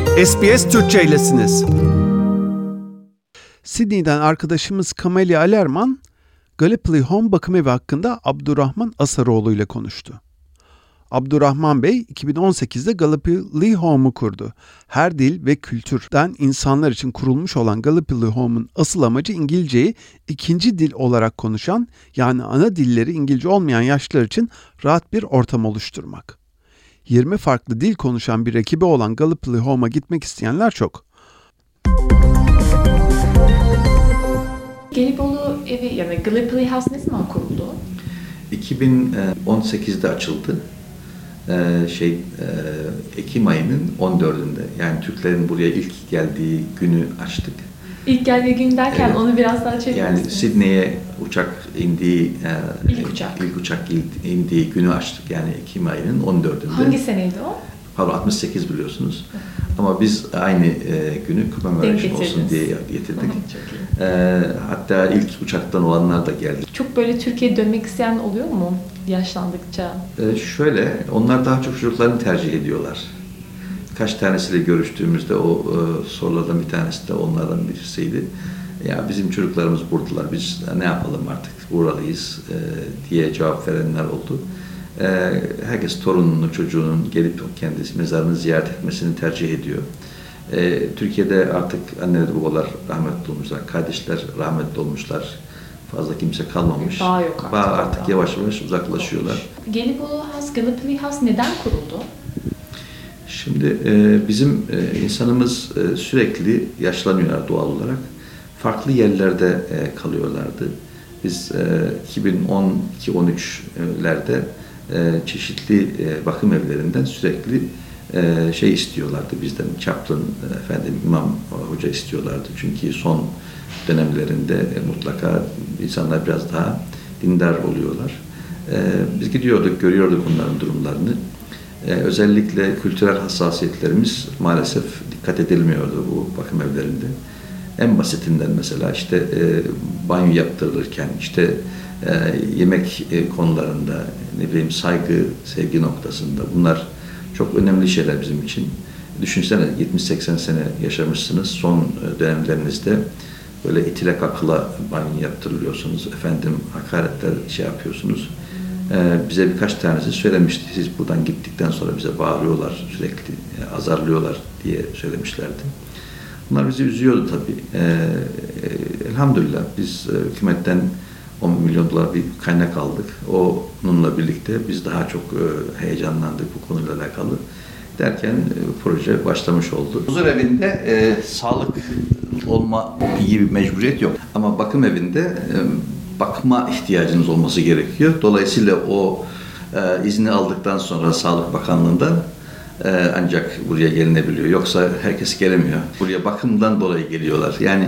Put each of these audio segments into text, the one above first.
SBS Türkçe'ylesiniz. Sydney'den arkadaşımız Kamelia Alerman, Gallipoli Home bakım evi hakkında Abdurrahman Asaroğlu ile konuştu. Abdurrahman Bey 2018'de Gallipoli Home'u kurdu. Her dil ve kültürden insanlar için kurulmuş olan Gallipoli Home'un asıl amacı İngilizceyi ikinci dil olarak konuşan, yani ana dilleri İngilizce olmayan yaşlılar için rahat bir ortam oluşturmak. 20 farklı dil konuşan bir ekibi olan Gallipoli Home'a gitmek isteyenler çok. Gelibolu evi yani Gallipoli House ne zaman kuruldu? 2018'de açıldı. Ekim ayının 14'ünde. Yani Türklerin buraya ilk geldiği günü açtık. İlk geldiği gün derken evet, onu biraz daha çevirir yani misiniz? Sydney'e uçak indiği ilk uçak indiği günü açtık. Yani Ekim ayının 14'ünde. Hangi seneydi o? Pardon, 68 biliyorsunuz. Ama biz aynı günü commemoration olsun diye getirdik. Hatta ilk uçaktan olanlar da geldi. Çok böyle Türkiye'ye dönmek isteyen oluyor mu yaşlandıkça? Şöyle, onlar daha çok çocuklarını tercih ediyorlar. Kaç tanesiyle görüştüğümüzde o sorulardan bir tanesi de onlardan birisiydi. Ya bizim çocuklarımız buradalar, biz ne yapalım artık, buralıyız diye cevap verenler oldu. Herkes torununu, çocuğunun gelip kendisi mezarını ziyaret etmesini tercih ediyor. Türkiye'de artık anneler babalar rahmetli olmuşlar, kardeşler rahmetli olmuşlar. Fazla kimse kalmamış. Bağ yok artık. Bağ artık yavaş yavaş uzaklaşıyorlar. Gallipoli House neden kuruldu? Şimdi bizim insanımız sürekli yaşlanıyorlar doğal olarak. Farklı yerlerde kalıyorlardı. Biz 2012-13'lerde çeşitli bakım evlerinden sürekli istiyorlardı bizden. Chaplain, imam hoca istiyorlardı. Çünkü son dönemlerinde mutlaka insanlar biraz daha dindar oluyorlar. Biz gidiyorduk, görüyorduk onların durumlarını. Özellikle kültürel hassasiyetlerimiz maalesef dikkat edilmiyordu bu bakım evlerinde. En basitinden mesela banyo yaptırılırken, yemek konularında, saygı, sevgi noktasında bunlar çok önemli şeyler bizim için. Düşünsene 70-80 sene yaşamışsınız, son dönemlerinizde böyle itile kakıla banyo yaptırılıyorsunuz, hakaretler yapıyorsunuz. Bize birkaç tanesi söylemişti, siz buradan gittikten sonra bize bağırıyorlar, sürekli azarlıyorlar diye söylemişlerdi. Bunlar bizi üzüyordu tabii. Elhamdülillah biz hükümetten 10 milyon dolar bir kaynak aldık. Onunla birlikte biz daha çok heyecanlandık bu konuyla alakalı. Derken proje başlamış oldu. Huzur evinde sağlık olma gibi bir mecburiyet yok. Ama bakım evinde bakma ihtiyacınız olması gerekiyor. Dolayısıyla o izni aldıktan sonra Sağlık Bakanlığı'ndan ancak buraya gelinebiliyor. Yoksa herkes gelemiyor. Buraya bakımdan dolayı geliyorlar. Yani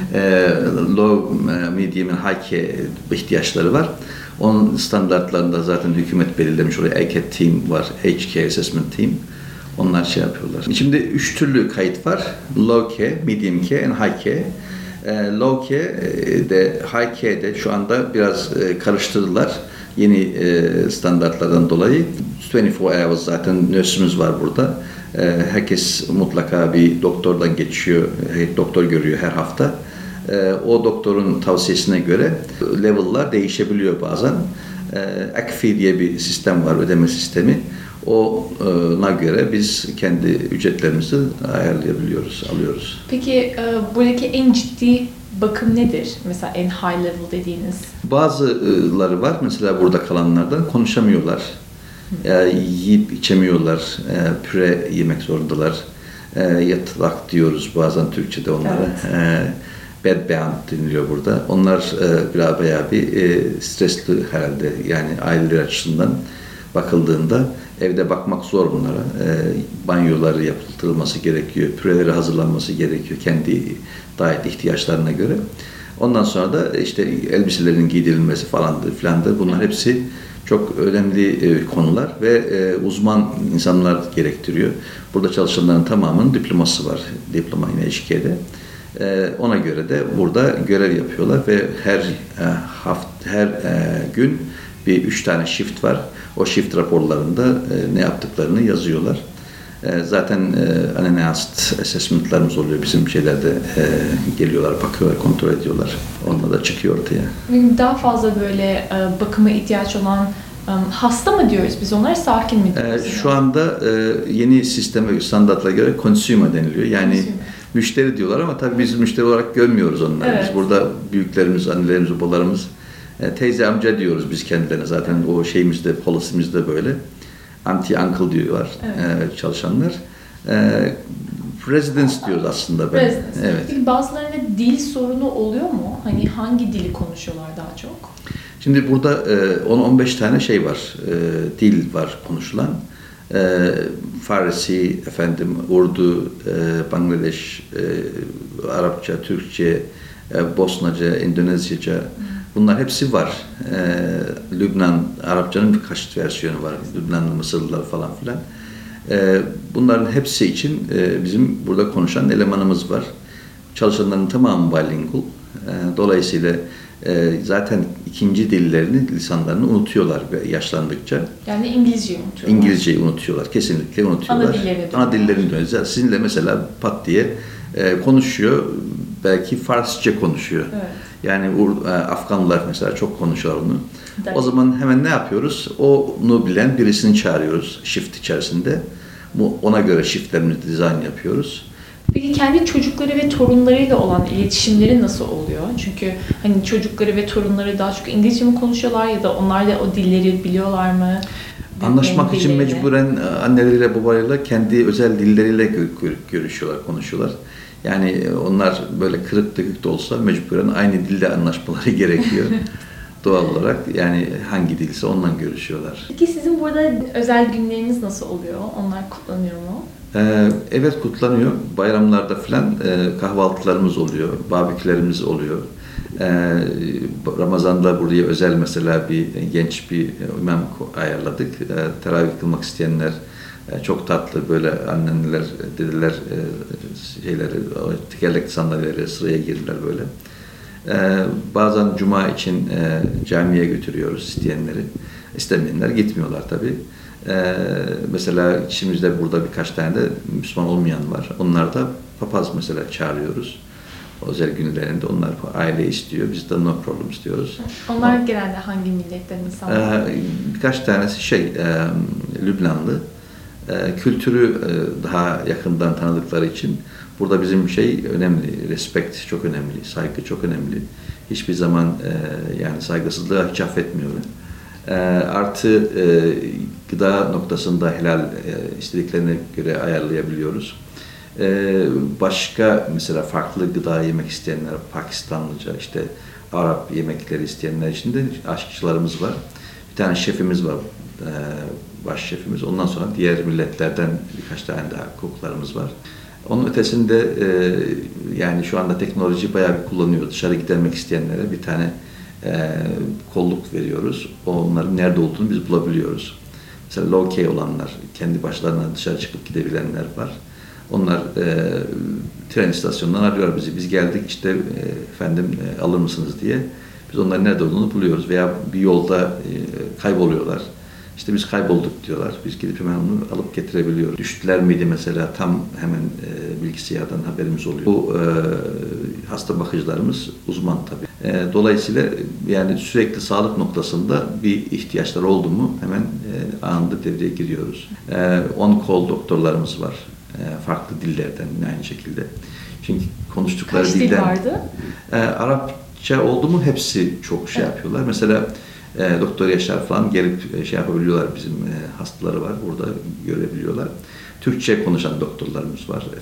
low, medium and high care ihtiyaçları var. Onun standartlarında zaten hükümet belirlemiş. Oraya ACAT team var. Aged Care Assessment Team. Onlar yapıyorlar. Şimdi 3 türlü kayıt var. Low care, medium care and high care. Low care'de, high care'de şu anda biraz karıştırdılar. Yeni standartlardan dolayı 24 hours zaten nurse'ümüz var burada. Herkes mutlaka bir doktordan geçiyor, doktor görüyor her hafta. O doktorun tavsiyesine göre level'lar değişebiliyor bazen. ACFI diye bir sistem var, ödeme sistemi. Ona göre biz kendi ücretlerimizi ayarlayabiliyoruz, alıyoruz. Peki buradaki en ciddi bakım nedir? Mesela en high level dediğiniz. Bazıları var. Mesela burada kalanlardan konuşamıyorlar. Yiyip içemiyorlar. Püre yemek zorundalar. Yatalak diyoruz bazen Türkçe'de onlara. Evet. Bedbound deniliyor burada. Onlar bayağı bir stresli herhalde. Yani aileler açısından bakıldığında evde bakmak zor bunlara. Banyoları yaptırılması gerekiyor. Püreleri hazırlanması gerekiyor kendi diet ihtiyaçlarına göre. Ondan sonra da elbiselerin giydirilmesi filandır. Bunlar hepsi çok önemli konular ve uzman insanlar gerektiriyor. Burada çalışanların tamamının diploması var. Diploma yine eşkeğde. Ona göre de burada görev yapıyorlar ve her gün bir 3 tane shift var. O shift raporlarında ne yaptıklarını yazıyorlar. Zaten unannounced assessment'larımız oluyor. Bizim şeylerde geliyorlar, bakıyorlar, kontrol ediyorlar. Onunla da çıkıyor ortaya. Daha fazla böyle bakıma ihtiyaç olan hasta mı diyoruz biz onlara, sakin mi diyoruz? Şu anda yeni sisteme ve standartlara göre consumer deniliyor. Yani Consumer. müşteri diyorlar ama tabii biz müşteri olarak görmüyoruz onları. Evet. Biz burada büyüklerimiz, annelerimiz, babalarımız, teyze, amca diyoruz biz kendilerine. Zaten o şeyimizde, policy'mizde böyle. Auntie, uncle diyorlar çalışanlar. Residence diyoruz aslında. Residence. Evet. Peki bazılarında dil sorunu oluyor mu? Hani hangi dili konuşuyorlar daha çok? Şimdi burada 10-15 tane şey var, dil var konuşulan. Farsi, Urdu, Bangladeş, Arapça, Türkçe, Bosnaca, Endonezyaca, bunlar hepsi var. Lübnan, Arapçanın birkaç versiyonu var. Lübnanlı, Mısırlılar falan filan. Bunların hepsi için bizim burada konuşan elemanımız var. Çalışanların tamamı bilingual. Dolayısıyla zaten ikinci dillerini, lisanlarını unutuyorlar yaşlandıkça. Yani İngilizceyi unutuyorlar. İngilizceyi unutuyorlar, kesinlikle unutuyorlar. Ana dillerini dönüyorlar. Sizinle mesela pat diye konuşuyor, belki Farsça konuşuyor. Evet. Yani Afganlılar mesela çok konuşuyor onu. Evet. O zaman hemen ne yapıyoruz? Onu bilen birisini çağırıyoruz shift içerisinde. Ona göre shiftlerimizi dizayn yapıyoruz. Peki kendi çocukları ve torunlarıyla olan iletişimleri nasıl oluyor? Çünkü hani çocukları ve torunları daha çok İngilizce mi konuşuyorlar ya da onlar da o dilleri biliyorlar mı? Anlaşmak için Dillerini. mecburen anneleriyle babalarıyla kendi özel dilleriyle görüşüyorlar, konuşuyorlar. Yani onlar böyle kırık dökük de olsa mecburen aynı dilde anlaşmaları gerekiyor. Doğal olarak yani hangi dilse ondan görüşüyorlar. Peki sizin burada özel günleriniz nasıl oluyor? Onlar kutlanıyor mu? Evet kutlanıyor. Bayramlarda falan kahvaltılarımız oluyor, barbekülerimiz oluyor. Ramazan'da buraya özel mesela bir genç bir imam ayarladık. Teravih kılmak isteyenler çok tatlı böyle anneler, dedeler tekerlekli sandalyelere sıraya girdiler böyle. Bazen cuma için camiye götürüyoruz isteyenleri. İstemeyenler gitmiyorlar tabii. Mesela içimizde burada birkaç tane de Müslüman olmayan var. Onlar da papaz mesela çağırıyoruz. Özel günlerinde onlar aile istiyor. Biz de no problem istiyoruz. Onlar genelde hangi milletten insanlar? Birkaç tanesi Lübnanlı. Kültürü daha yakından tanıdıkları için burada bizim önemli, respect çok önemli, saygı çok önemli. Hiçbir zaman yani saygısızlığı hiç affetmiyorum. Artı gıda noktasında helal istediklerine göre ayarlayabiliyoruz. Başka mesela farklı gıda yemek isteyenler, Pakistanlıca, Arap yemekleri isteyenler için de aşçılarımız var. Bir tane şefimiz var, baş şefimiz. Ondan sonra diğer milletlerden birkaç tane daha koklarımız var. Onun ötesinde yani şu anda teknoloji bayağı bir kullanıyoruz. Dışarı gidermek isteyenlere bir tane kolluk veriyoruz. Onların nerede olduğunu biz bulabiliyoruz. Mesela low-key olanlar, kendi başlarına dışarı çıkıp gidebilenler var. Onlar tren istasyonundan arıyorlar bizi. Biz geldik alır mısınız diye. Biz onların nerede olduğunu buluyoruz veya bir yolda kayboluyorlar. Biz kaybolduk diyorlar. Biz gidip hemen onu alıp getirebiliyoruz. Düştüler miydi mesela tam hemen bilgisayardan haberimiz oluyor. Bu hasta bakıcılarımız uzman tabii. Dolayısıyla yani sürekli sağlık noktasında bir ihtiyaçlar oldu mu hemen anında devreye giriyoruz. On-call doktorlarımız var. Farklı dillerden aynı şekilde. Çünkü konuştukları Kaç dilden... dil vardı? Arapça oldu mu hepsi çok yapıyorlar. Mesela Doktor Yaşar falan gelip yapabiliyorlar, bizim hastaları var, burada görebiliyorlar. Türkçe konuşan doktorlarımız var.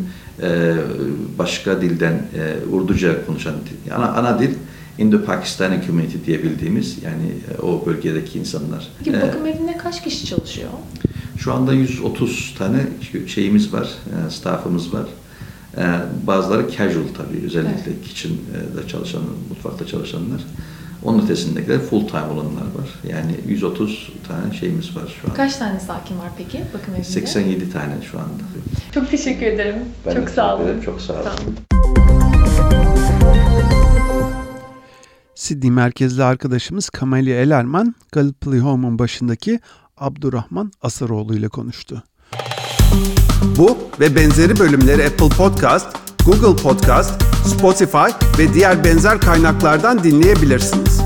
Başka dilden Urduca konuşan, ana dil Indo-Pakistani Community diye bildiğimiz, yani o bölgedeki insanlar. Peki bakım evinde kaç kişi çalışıyor? Şu anda 130 tane şeyimiz var, staffımız var. Bazıları casual tabii, özellikle kitchen'da çalışan, mutfakta çalışanlar. Onun ötesindekiler full time olanlar var. Yani 130 tane şeyimiz var şu an. Kaç tane sakin var peki bakım evinde? 87 tane şu anda. Çok teşekkür ederim. Çok sağ olun. Çok sağ olun. Sydney merkezli arkadaşımız Kamelia Ellerman, Gallipoli Home'un başındaki Abdurrahman Asaroğlu ile konuştu. Bu ve benzeri bölümleri Apple Podcast, Google Podcast, Spotify ve diğer benzer kaynaklardan dinleyebilirsiniz.